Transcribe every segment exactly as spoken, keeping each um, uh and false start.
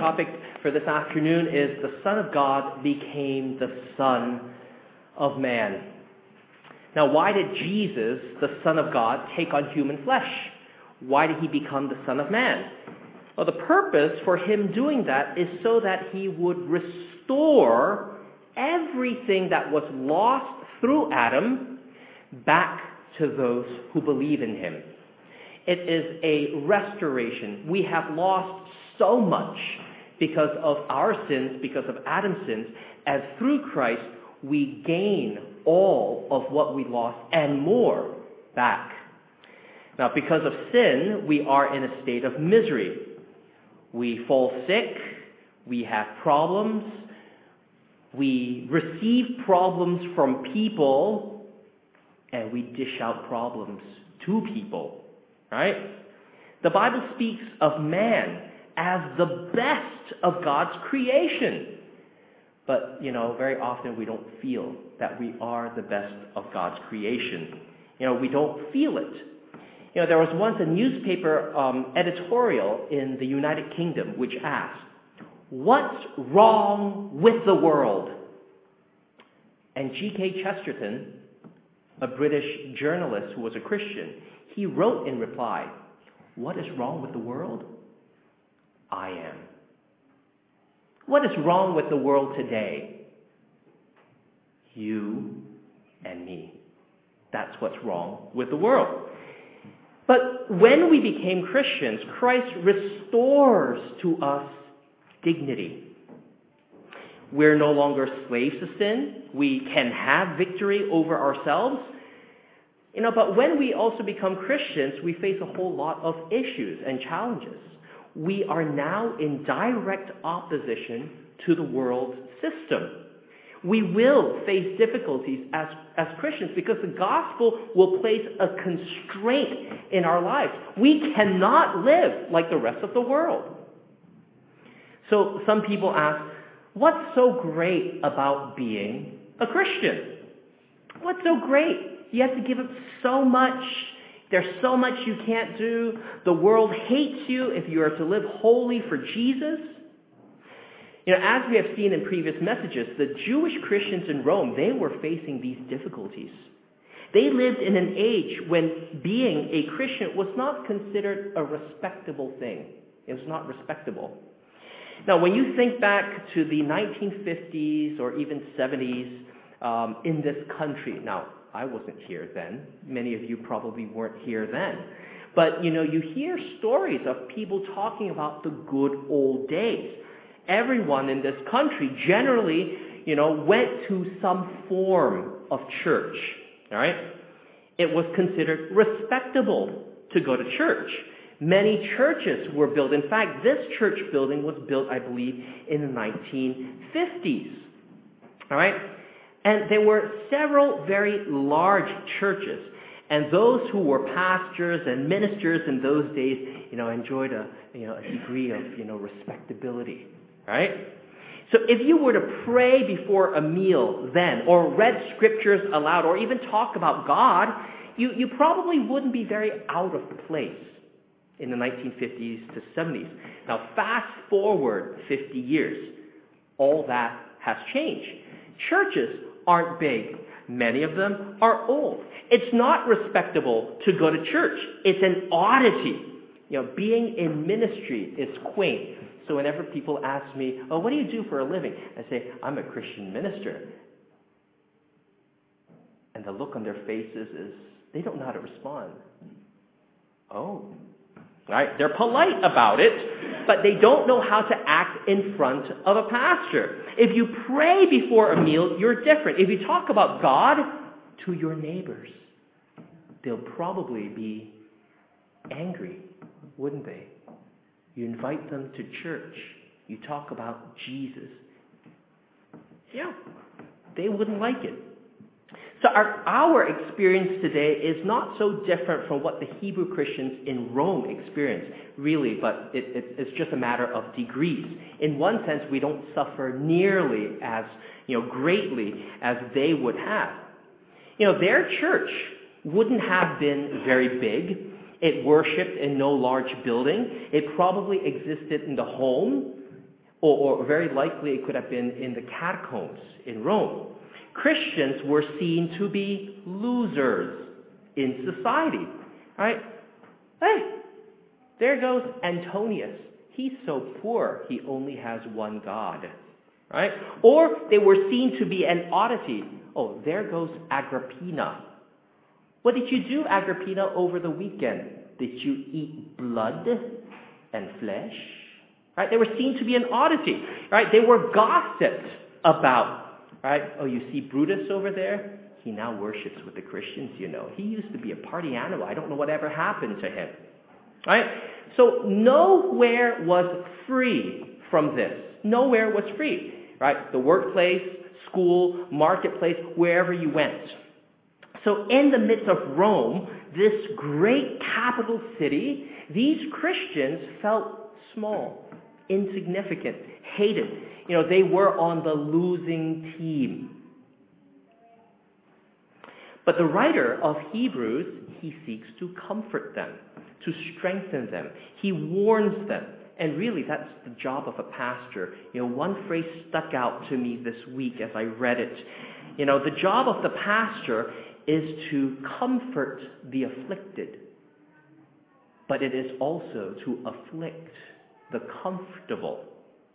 topic for this afternoon is the Son of God became the Son of Man. Now, why did Jesus, the Son of God, take on human flesh? Why did he become the Son of Man? Well, the purpose for him doing that is so that he would restore everything that was lost through Adam back to those who believe in him. It is a restoration. We have lost so much because of our sins, because of Adam's sins, as through Christ we gain all of what we lost and more back. Now, because of sin, we are in a state of misery. We fall sick, we have problems, we receive problems from people, and we dish out problems to people. Right? The Bible speaks of man as the best of God's creation. But, you know, very often we don't feel that we are the best of God's creation. You know, we don't feel it. You know, there was once a newspaper um, editorial in the United Kingdom which asked, "What's wrong with the world?" And G K Chesterton, a British journalist who was a Christian, he wrote in reply, "What is wrong with the world? I am." What is wrong with the world today? You and me. That's what's wrong with the world. But when we became Christians, Christ restores to us dignity. We're no longer slaves to sin. We can have victory over ourselves. You know, but when we also become Christians, we face a whole lot of issues and challenges. We are now in direct opposition to the world's system. We will face difficulties as, as Christians because the gospel will place a constraint in our lives. We cannot live like the rest of the world. So some people ask, what's so great about being a Christian? What's so great? You have to give up so much. There's so much you can't do. The world hates you if you are to live wholly for Jesus. You know, as we have seen in previous messages, the Jewish Christians in Rome, they were facing these difficulties. They lived in an age when being a Christian was not considered a respectable thing. It was not respectable. Now, when you think back to the nineteen fifties or even seventies um, in this country, now, I wasn't here then. Many of you probably weren't here then. But, you know, you hear stories of people talking about the good old days. Everyone in this country generally, you know, went to some form of church, all right? It was considered respectable to go to church. Many churches were built. In fact, this church building was built, I believe, in the nineteen fifties, all right? And there were several very large churches. And those who were pastors and ministers in those days, you know, enjoyed a, you know, a degree of, you know, respectability, right? So if you were to pray before a meal then, or read scriptures aloud, or even talk about God, you, you probably wouldn't be very out of place in the nineteen fifties to seventies. Now, fast forward fifty years, all that has changed. Churches aren't big. Many of them are old. It's not respectable to go to church. It's an oddity. You know, being in ministry is quaint. So whenever people ask me, oh, what do you do for a living? I say, I'm a Christian minister. And the look on their faces is, they don't know how to respond. Oh. Right? They're polite about it, but they don't know how to act in front of a pastor. If you pray before a meal, you're different. If you talk about God to your neighbors, they'll probably be angry, wouldn't they? You invite them to church. You talk about Jesus. Yeah, they wouldn't like it. So our, our experience today is not so different from what the Hebrew Christians in Rome experienced, really, but it, it, it's just a matter of degrees. In one sense, we don't suffer nearly as, you know, greatly as they would have. You know, their church wouldn't have been very big. It worshipped in no large building. It probably existed in the home, Or, or very likely it could have been in the catacombs in Rome. Christians were seen to be losers in society. Right? Hey, there goes Antonius. He's so poor, he only has one God. Right? Or they were seen to be an oddity. Oh, there goes Agrippina. What did you do, Agrippina, over the weekend? Did you eat blood and flesh? Right? They were seen to be an oddity. Right? They were gossiped about. Right? Oh, you see Brutus over there? He now worships with the Christians, you know. He used to be a party animal. I don't know whatever happened to him. Right? So nowhere was free from this. Nowhere was free. Right? The workplace, school, marketplace, wherever you went. So in the midst of Rome, this great capital city, these Christians felt small, insignificant, hated. You know, they were on the losing team. But the writer of Hebrews, he seeks to comfort them, to strengthen them. He warns them. And really, that's the job of a pastor. You know, one phrase stuck out to me this week as I read it. You know, the job of the pastor is to comfort the afflicted. But it is also to afflict the comfortable.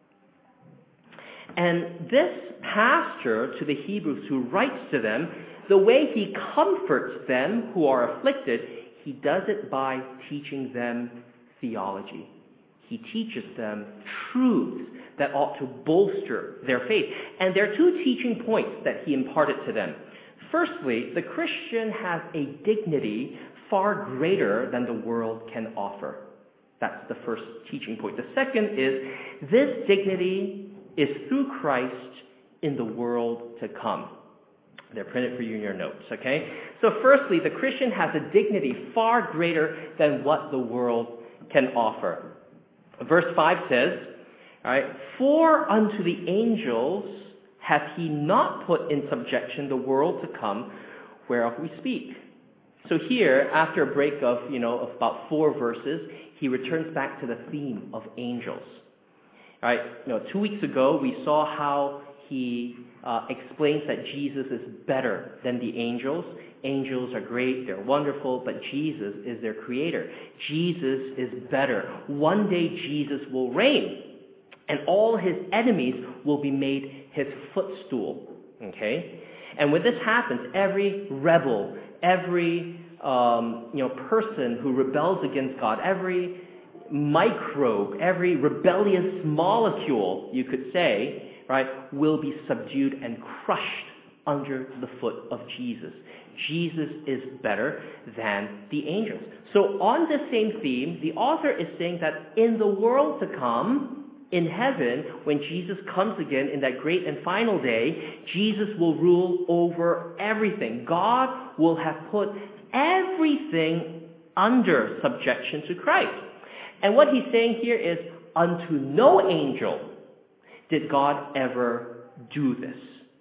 And this pastor to the Hebrews who writes to them, the way he comforts them who are afflicted, he does it by teaching them theology. He teaches them truths that ought to bolster their faith. And there are two teaching points that he imparted to them. Firstly, the Christian has a dignity far greater than the world can offer. That's the first teaching point. The second is this dignity is through Christ in the world to come. They're printed for you in your notes, okay? So firstly, the Christian has a dignity far greater than what the world can offer. Verse five says, all right, for unto the angels hath he not put in subjection the world to come, whereof we speak. So here, after a break of, you know, of about four verses, he returns back to the theme of angels. All right, you know, two weeks ago, we saw how he uh, explains that Jesus is better than the angels. Angels are great, they're wonderful, but Jesus is their creator. Jesus is better. One day Jesus will reign, and all his enemies will be made his footstool. Okay? And when this happens, every rebel, every um, you know person who rebels against God, every microbe, every rebellious molecule, you could say, right, will be subdued and crushed under the foot of Jesus. Jesus is better than the angels. So on the same theme, the author is saying that in the world to come, in heaven, when Jesus comes again in that great and final day, Jesus will rule over everything. God will have put everything under subjection to Christ. And what he's saying here is, unto no angel did God ever do this.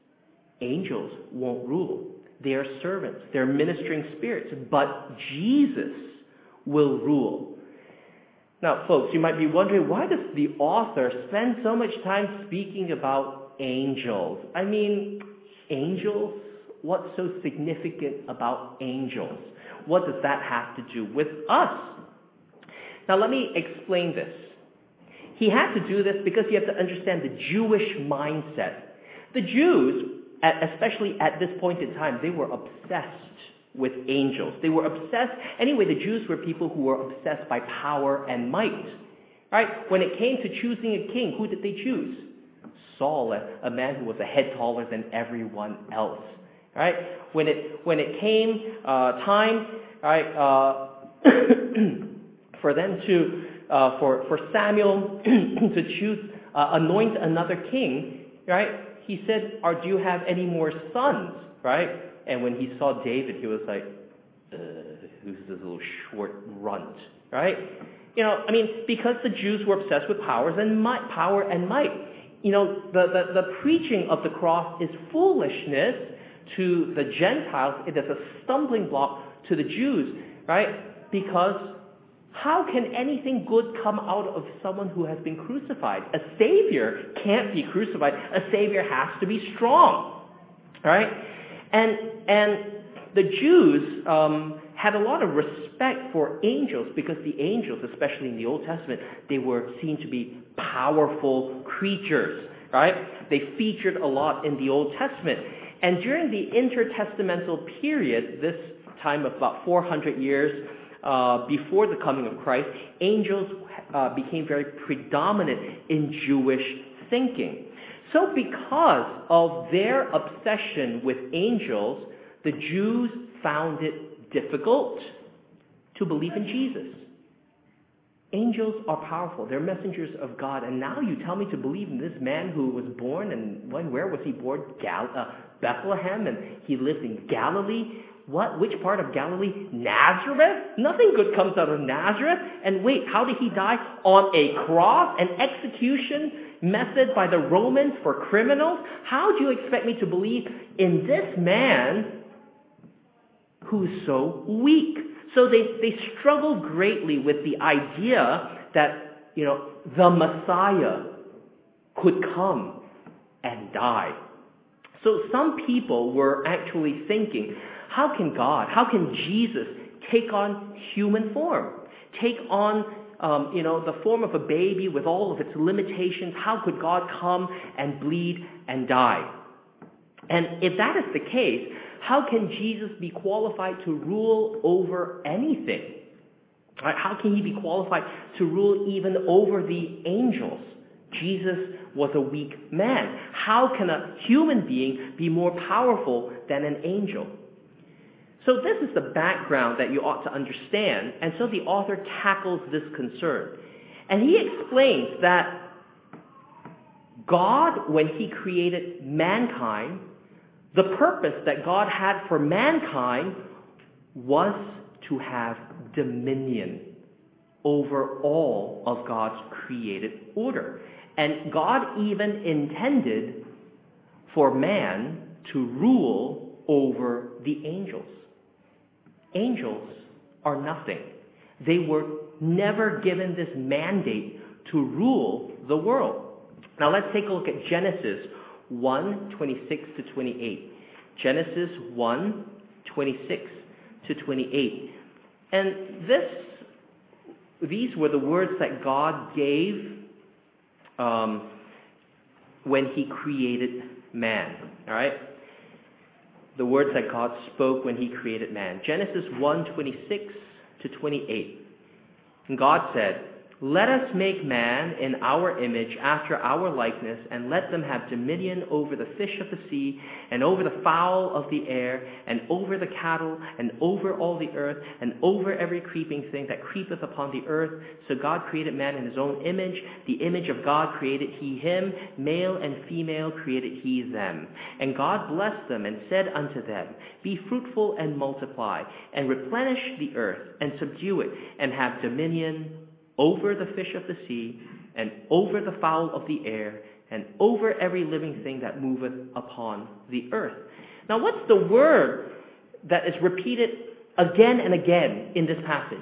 Angels won't rule. They are servants. They're ministering spirits. But Jesus will rule. Now, folks, you might be wondering, why does the author spend so much time speaking about angels? I mean, angels? What's so significant about angels? What does that have to do with us? Now, let me explain this. He had to do this because you have to understand the Jewish mindset. The Jews, especially at this point in time, they were obsessed with angels. They were obsessed. Anyway, the Jews were people who were obsessed by power and might. Right? When it came to choosing a king, who did they choose? Saul, a, a man who was a head taller than everyone else. Right? When it when it came uh, time, right, uh, for them to uh, for for Samuel to choose uh, anoint another king, right? He said, "Or do you have any more sons?" Right? And when he saw David, he was like, uh, "Who's this little short runt?" Right? You know, I mean, because the Jews were obsessed with powers and might, power and might. You know, the, the, the preaching of the cross is foolishness to the Gentiles. It is a stumbling block to the Jews, right? Because How can anything good come out of someone who has been crucified? A Savior can't be crucified. A Savior has to be strong. Right? And, and the Jews um, had a lot of respect for angels because the angels, especially in the Old Testament, they were seen to be powerful creatures. Right? They featured a lot in the Old Testament. And during the intertestamental period, this time of about four hundred years uh, before the coming of Christ, angels uh, became very predominant in Jewish thinking. So because of their obsession with angels, the Jews found it difficult to believe in Jesus. Angels are powerful. They're messengers of God. And now you tell me to believe in this man who was born, and when, where was he born? Gal- uh, Bethlehem, and he lived in Galilee. What? Which part of Galilee? Nazareth? Nothing good comes out of Nazareth. And wait, how did he die? On a cross? An execution method by the Romans for criminals? How do you expect me to believe in this man who's so weak? So they, they struggled greatly with the idea that, you know, the Messiah could come and die. So some people were actually thinking, how can God, how can Jesus take on human form? Take on, um, you know, the form of a baby with all of its limitations. How could God come and bleed and die? And if that is the case, how can Jesus be qualified to rule over anything? Right? How can he be qualified to rule even over the angels? Jesus was a weak man. How can a human being be more powerful than an angel? So this is the background that you ought to understand. And so the author tackles this concern. And he explains that God, when he created mankind, the purpose that God had for mankind was to have dominion over all of God's created order. And God even intended for man to rule over the angels. Angels are nothing. They were never given this mandate to rule the world. Now let's take a look at Genesis one, twenty-six to twenty-eight. Genesis one, twenty-six to twenty-eight. And this, these were the words that God gave um, when he created man. All right? The words that God spoke when he created man. Genesis one, twenty-six to twenty-eight. And God said, "Let us make man in our image, after our likeness, and let them have dominion over the fish of the sea, and over the fowl of the air, and over the cattle, and over all the earth, and over every creeping thing that creepeth upon the earth." So God created man in his own image. The image of God created he him. Male and female created he them. And God blessed them, and said unto them, "Be fruitful and multiply, and replenish the earth, and subdue it, and have dominion over the fish of the sea, and over the fowl of the air, and over every living thing that moveth upon the earth." Now, what's the word that is repeated again and again in this passage?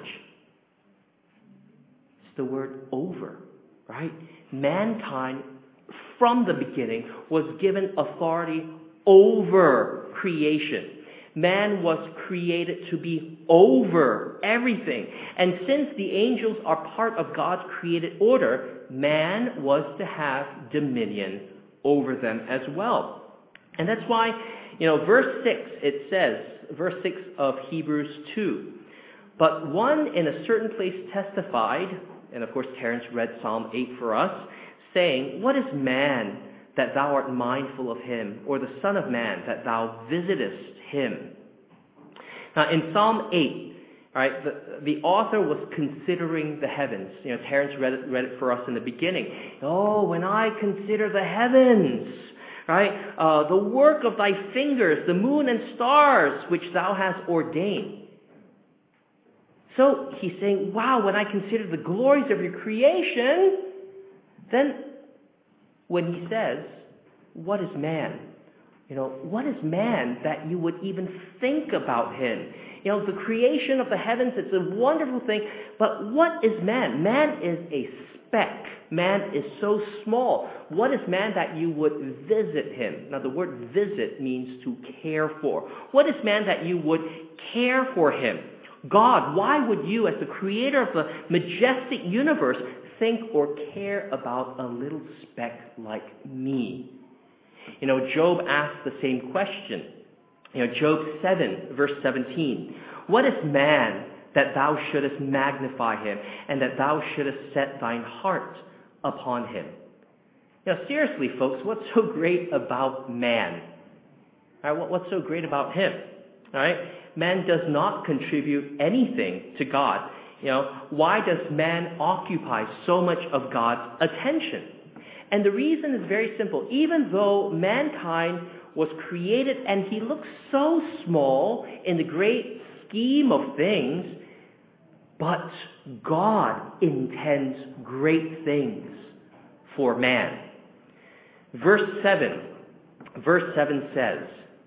It's the word over, right? Mankind, from the beginning, was given authority over creation. Man was created to be over everything. And since the angels are part of God's created order, man was to have dominion over them as well. And that's why, you know, verse six, it says, verse six of Hebrews two, "But one in a certain place testified," and of course Terence read Psalm eight for us, saying, "What is man that thou art mindful of him, or the son of man that thou visitest him?" Now in Psalm eight, right, the, the author was considering the heavens. You know, Terence read it, read it for us in the beginning. Oh, when I consider the heavens, right, uh, the work of thy fingers, the moon and stars, which thou hast ordained. So he's saying, wow, when I consider the glories of your creation, then when he says, what is man? You know, what is man that you would even think about him? You know, the creation of the heavens, it's a wonderful thing, but what is man? Man is a speck. Man is so small. What is man that you would visit him? Now, the word visit means to care for. What is man that you would care for him? God, why would you, as the creator of the majestic universe, think or care about a little speck like me? You know, Job asked the same question. You know, Job seven, verse seventeen. What is man that thou shouldest magnify him, and that thou shouldest set thine heart upon him? Now, seriously, folks, what's so great about man? All right, what's so great about him? All right, man does not contribute anything to God. You know, why does man occupy so much of God's attention? And the reason is very simple. Even though mankind was created and he looks so small in the great scheme of things, but God intends great things for man. Verse seven, verse seven says,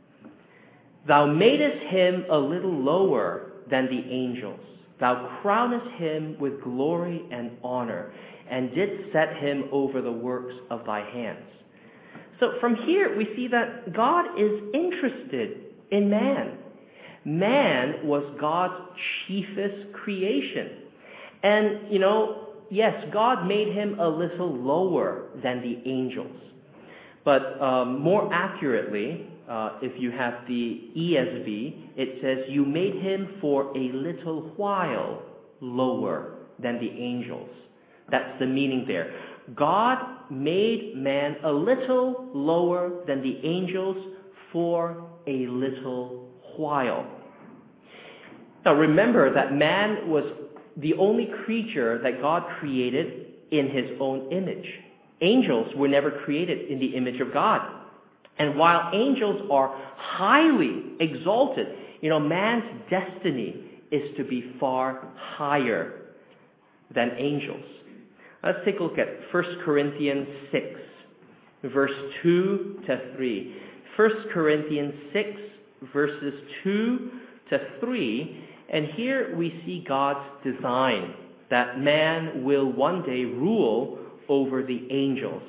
Thou madest him a little lower than the angels. Thou crownest him with glory and honor, and didst set him over the works of thy hands. So from here we see that God is interested in man. Man was God's chiefest creation. And, you know, yes, God made him a little lower than the angels. But um, more accurately, uh, if you have the E S V, it says, You made him for a little while lower than the angels. That's the meaning there. God made man a little lower than the angels for a little while. Now remember that man was the only creature that God created in his own image. Angels were never created in the image of God. And while angels are highly exalted, you know, man's destiny is to be far higher than angels. Let's take a look at First Corinthians six, verse two to three. First Corinthians six, verses two to three. And here we see God's design that man will one day rule over the angels.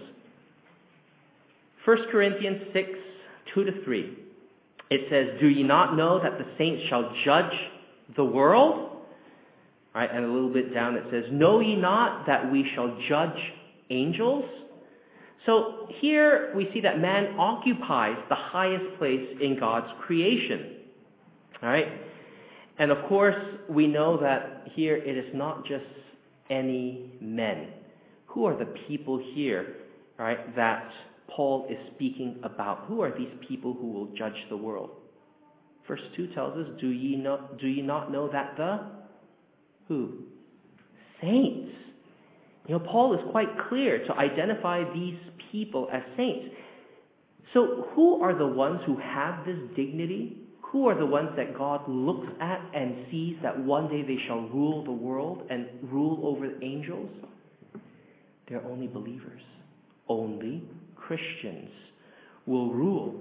First Corinthians six, two to three. It says, Do ye not know that the saints shall judge the world? Right, and a little bit down it says, Know ye not that we shall judge angels? So here we see that man occupies the highest place in God's creation. All right? And of course, we know that here it is not just any men. Who are the people here, right, that Paul is speaking about? Who are these people who will judge the world? Verse two tells us, Do ye not, do ye not know that the Who? Saints. You know, Paul is quite clear to identify these people as saints. So who are the ones who have this dignity? Who are the ones that God looks at and sees that one day they shall rule the world and rule over the angels? They're only believers. Only Christians will rule.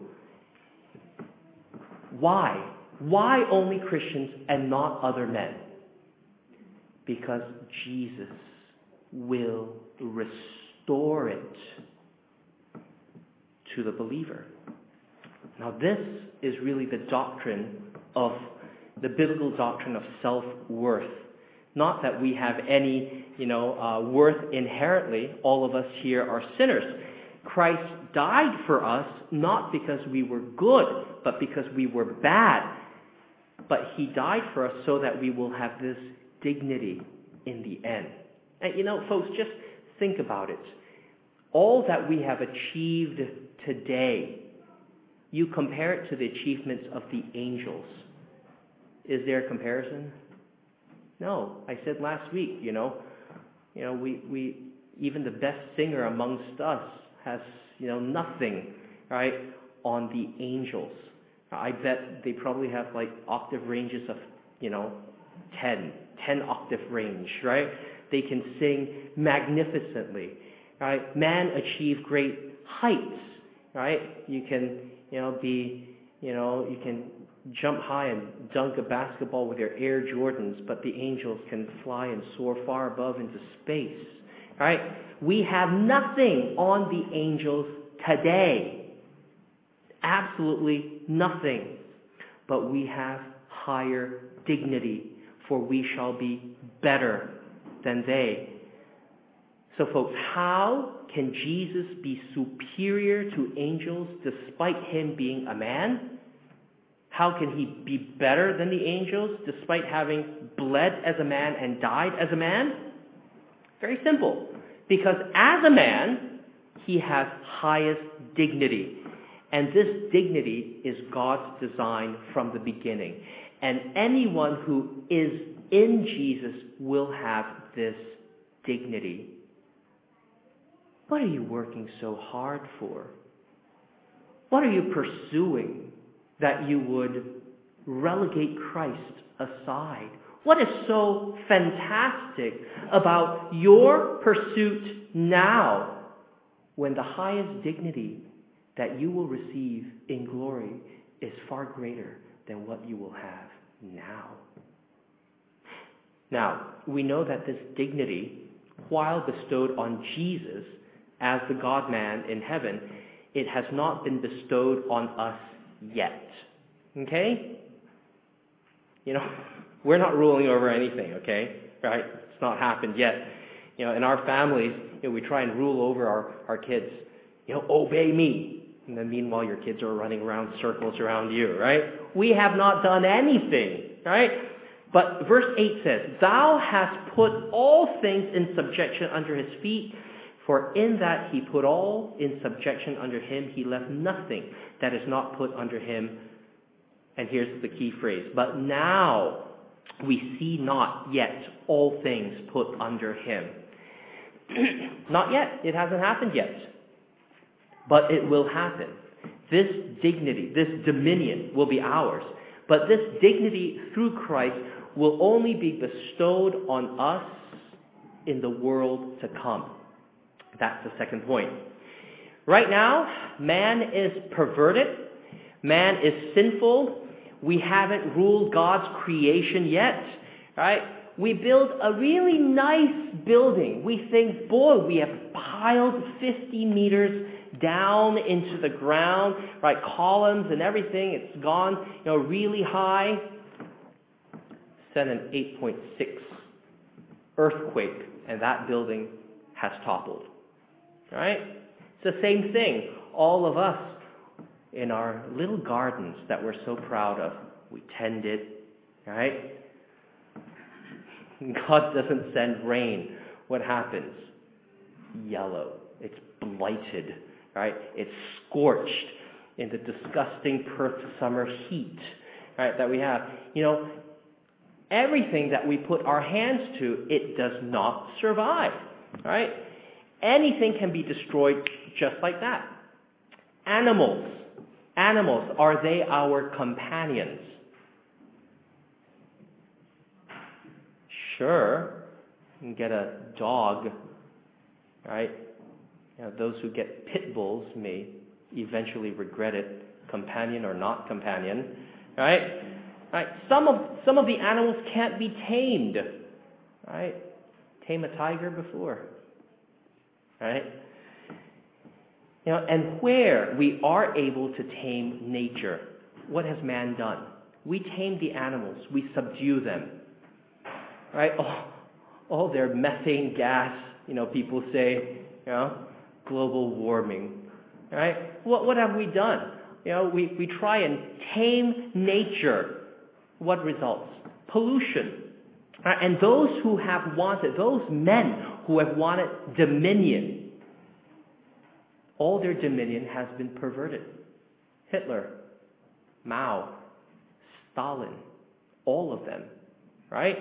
Why? Why only Christians and not other men? Because Jesus will restore it to the believer. Now this is really the doctrine of the biblical doctrine of self-worth. Not that we have any, you know, uh, worth inherently. All of us here are sinners. Christ died for us not because we were good, but because we were bad. But he died for us so that we will have this dignity in the end. And you know, folks, just think about it. All that we have achieved today, you compare it to the achievements of the angels. Is there a comparison? No. I said last week, you know, you know, we, we even the best singer amongst us has, you know, nothing, right, on the angels. I bet they probably have like octave ranges of, you know, ten, ten octave range, right? They can sing magnificently, right? Man achieved great heights, right? You can, you know, be, you know, you can jump high and dunk a basketball with your Air Jordans, but the angels can fly and soar far above into space, right? We have nothing on the angels today. Absolutely nothing. But we have higher dignity, for we shall be better than they. So folks, how can Jesus be superior to angels despite him being a man? How can he be better than the angels despite having bled as a man and died as a man? Very simple. Because as a man, he has highest dignity. And this dignity is God's design from the beginning. And anyone who is in Jesus will have this dignity. What are you working so hard for? What are you pursuing that you would relegate Christ aside? What is so fantastic about your pursuit now when the highest dignity that you will receive in glory is far greater than what you will have now? Now, we know that this dignity, while bestowed on Jesus as the God-man in heaven, it has not been bestowed on us yet. Okay? You know, we're not ruling over anything, okay? Right? It's not happened yet. You know, in our families, you know, we try and rule over our, our kids. You know, obey me. And then meanwhile, your kids are running around circles around you, right? We have not done anything, right? But verse eight says, "Thou hast put all things in subjection under his feet, for in that he put all in subjection under him, he left nothing that is not put under him." And here's the key phrase, "But now we see not yet all things put under him." Not yet. It hasn't happened yet. But it will happen. This dignity, this dominion will be ours. But this dignity through Christ will only be bestowed on us in the world to come. That's the second point. Right now, man is perverted. Man is sinful. We haven't ruled God's creation yet, right? We build a really nice building. We think, boy, we have piled fifty meters down into the ground, right? Columns and everything. It's gone, you know, really high. Send an eight point six earthquake, and that building has toppled. Right? It's the same thing. All of us in our little gardens that we're so proud of, we tend it, right? God doesn't send rain. What happens? Yellow. It's blighted, right? It's scorched in the disgusting Perth summer heat, right, that we have. You know, everything that we put our hands to, it does not survive, right? Anything can be destroyed just like that. Animals. Animals, are they our companions? Sure. You can get a dog, right? You know, those who get pit bulls may eventually regret it, companion or not companion, right? Right? Some of some of the animals can't be tamed, right? Tame a tiger before. Right? You know, and where we are able to tame nature, what has man done? We tame the animals. We subdue them. Right? Oh, oh, their methane gas, you know, people say, you know, global warming. Right? What what have we done? You know, we, we try and tame nature. What results? Pollution. Right? And those who have wanted, those men who have wanted dominion, all their dominion has been perverted. Hitler, Mao, Stalin, all of them, right?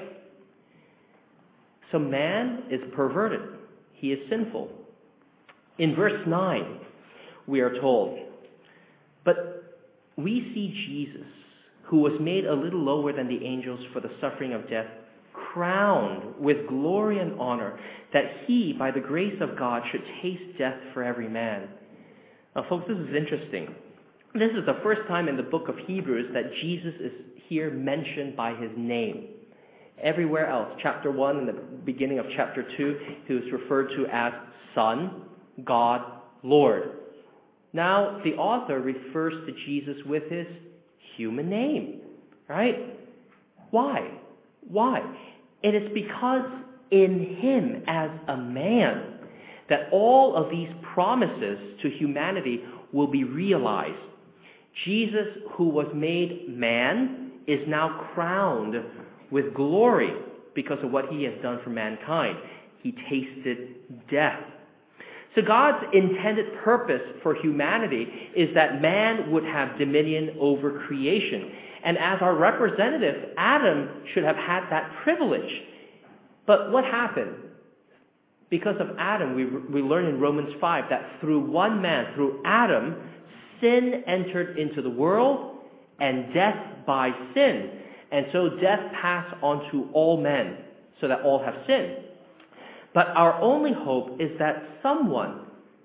So man is perverted. He is sinful. In verse nine, we are told, "But we see Jesus, who was made a little lower than the angels for the suffering of death, crowned with glory and honor, that he, by the grace of God, should taste death for every man. Now, folks, this is interesting. This is the first time in the book of Hebrews that Jesus is here mentioned by his name. Everywhere else, chapter one and the beginning of chapter two, he was referred to as Son, God, Lord. Now, the author refers to Jesus with his human name, right? Why? Why? It is because in him as a man that all of these promises to humanity will be realized. Jesus, who was made man, is now crowned with glory because of what he has done for mankind. He tasted death. So God's intended purpose for humanity is that man would have dominion over creation. And as our representative, Adam should have had that privilege. But what happened? Because of Adam, we, we learn in Romans five that through one man, through Adam, sin entered into the world and death by sin. And so death passed on to all men so that all have sinned. But our only hope is that someone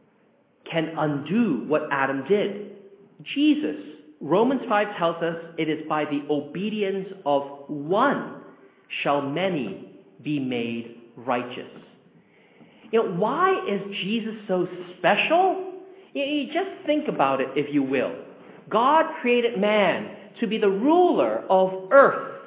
can undo what Adam did. Jesus. Romans five tells us it is by the obedience of one shall many be made righteous. You know, why is Jesus so special? You, you just think about it, if you will. God created man to be the ruler of earth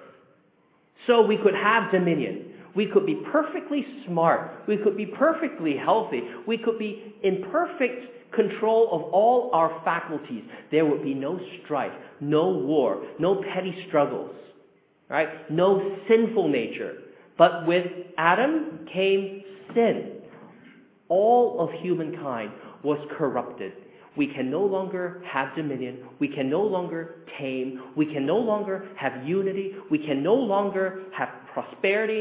so we could have dominion. We could be perfectly smart. We could be perfectly healthy. We could be in perfect control of all our faculties. There would be no strife, no war, no petty struggles, right? No sinful nature. But with Adam came sin. All of humankind was corrupted. We can no longer have dominion. We can no longer tame. We can no longer have unity. We can no longer have prosperity.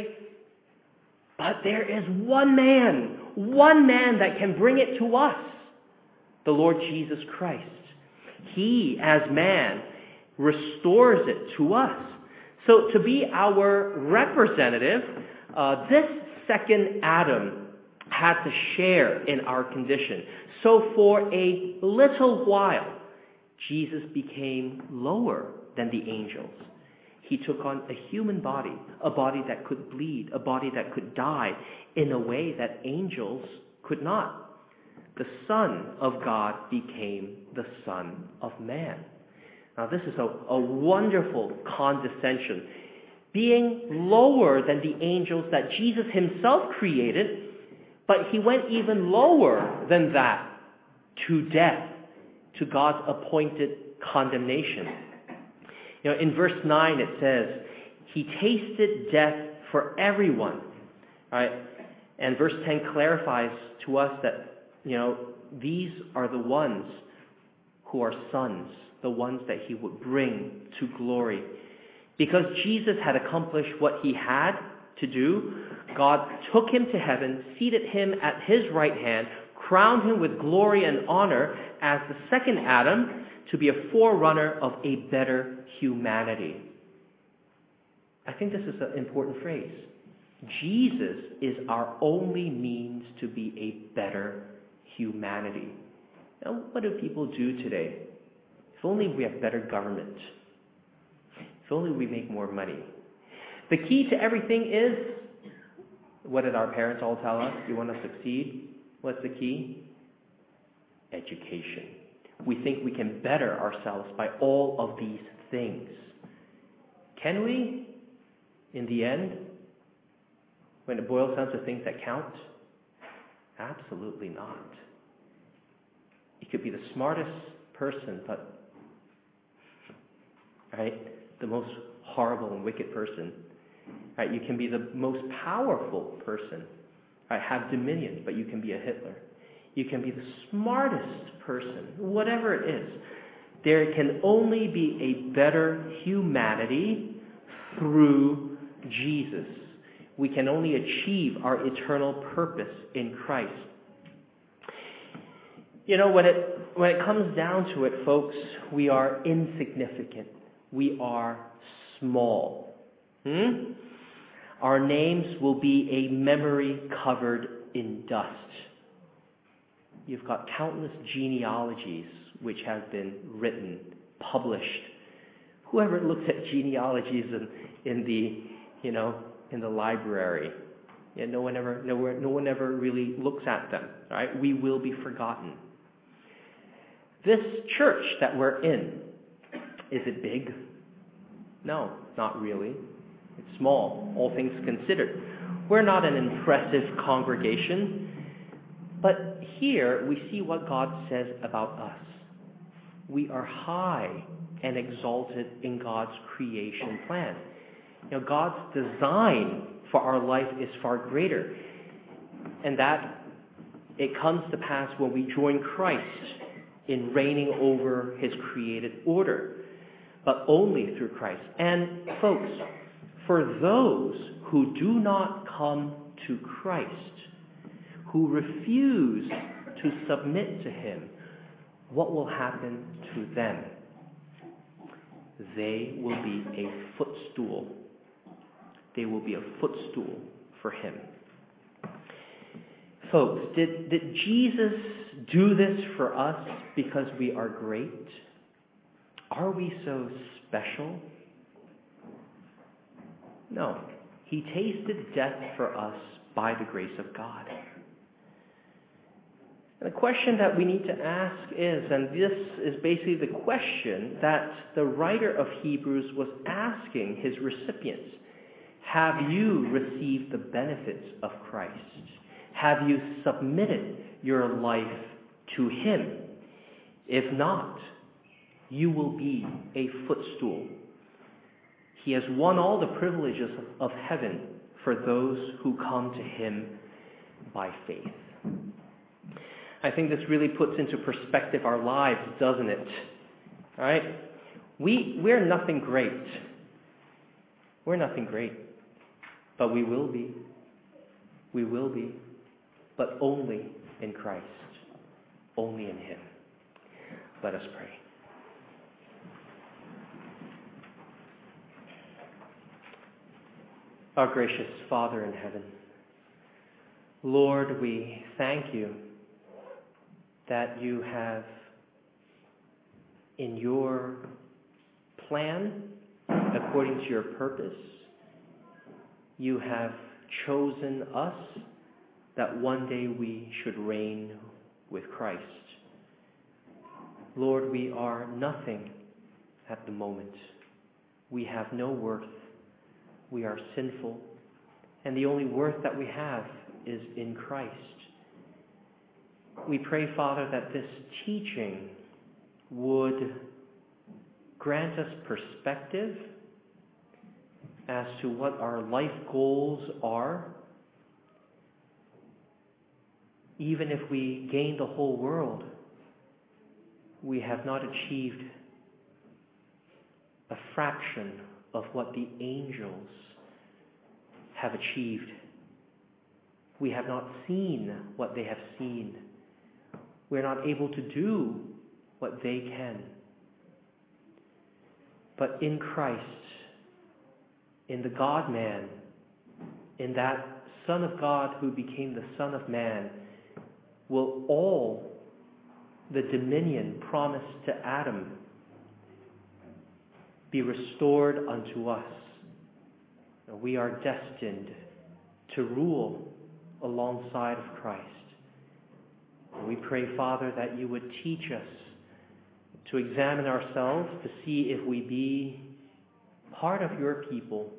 But there is one man, one man that can bring it to us, the Lord Jesus Christ. He, as man, restores it to us. So to be our representative, uh, this second Adam had to share in our condition. So for a little while, Jesus became lower than the angels. He took on a human body, a body that could bleed, a body that could die in a way that angels could not. The Son of God became the Son of Man. Now this is a, a wonderful condescension. Being lower than the angels that Jesus himself created, but he went even lower than that to death, to God's appointed condemnation. You know, in verse nine it says, he tasted death for everyone. Right? And verse ten clarifies to us that, you know, these are the ones who are sons, the ones that he would bring to glory. Because Jesus had accomplished what he had to do, God took him to heaven, seated him at his right hand, crowned him with glory and honor as the second Adam to be a forerunner of a better humanity. I think this is an important phrase. Jesus is our only means to be a better humanity. Now, what do people do today? If only we have better government. If only we make more money. The key to everything is, what did our parents all tell us? You want to succeed? What's the key? Education. We think we can better ourselves by all of these things. Can we? In the end, when it boils down to things that count? Absolutely not. You could be the smartest person, but, right, the most horrible and wicked person. Right? You can be the most powerful person, right? Have dominion, but you can be a Hitler. You can be the smartest person, whatever it is. There can only be a better humanity through Jesus. We can only achieve our eternal purpose in Christ. You know, when it when it comes down to it, folks, we are insignificant. We are small. Hmm? Our names will be a memory covered in dust. you've got countless genealogies which have been written, published. Whoever looks at genealogies in, in the, you know, in the library, yeah, no one ever, no, no one ever really looks at them. Right? We will be forgotten. This church that we're in, is it big? No, not really. It's small, all things considered. We're not an impressive congregation, but here we see what God says about us. We are high and exalted in God's creation plan. You know, God's design for our life is far greater, and that it comes to pass when we join Christ in reigning over his created order, but only through Christ. And folks, for those who do not come to Christ, who refuse to submit to him, what will happen to them? They will be a footstool. They will be a footstool for him. Folks, did, did Jesus do this for us because we are great? Are we so special? No. He tasted death for us by the grace of God. And the question that we need to ask is, and this is basically the question that the writer of Hebrews was asking his recipients, have you received the benefits of Christ? Have you submitted your life to him? If not, you will be a footstool. He has won all the privileges of heaven for those who come to him by faith. I think this really puts into perspective our lives, doesn't it? All right? We, we're nothing great. We're nothing great. But we will be. We will be. But only in Christ. Only in him. Let us pray. Our gracious Father in heaven, Lord, we thank you that you have, in your plan, according to your purpose, you have chosen us that one day we should reign with Christ. Lord, we are nothing at the moment. We have no worth. We are sinful. And the only worth that we have is in Christ. We pray, Father, that this teaching would grant us perspective as to what our life goals are. Even if we gain the whole world, we have not achieved a fraction of what the angels have achieved. We have not seen what they have seen. We're not able to do what they can. But in Christ, in the God-man, in that Son of God who became the Son of Man, will all the dominion promised to Adam be restored unto us. We are destined to rule alongside of Christ. We pray, Father, that you would teach us to examine ourselves to see if we be part of your people.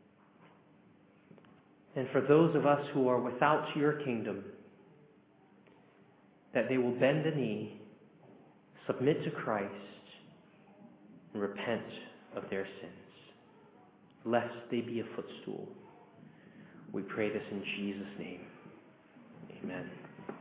And for those of us who are without your kingdom, that they will bend the knee, submit to Christ, and repent of their sins, lest they be a footstool. We pray this in Jesus' name. Amen.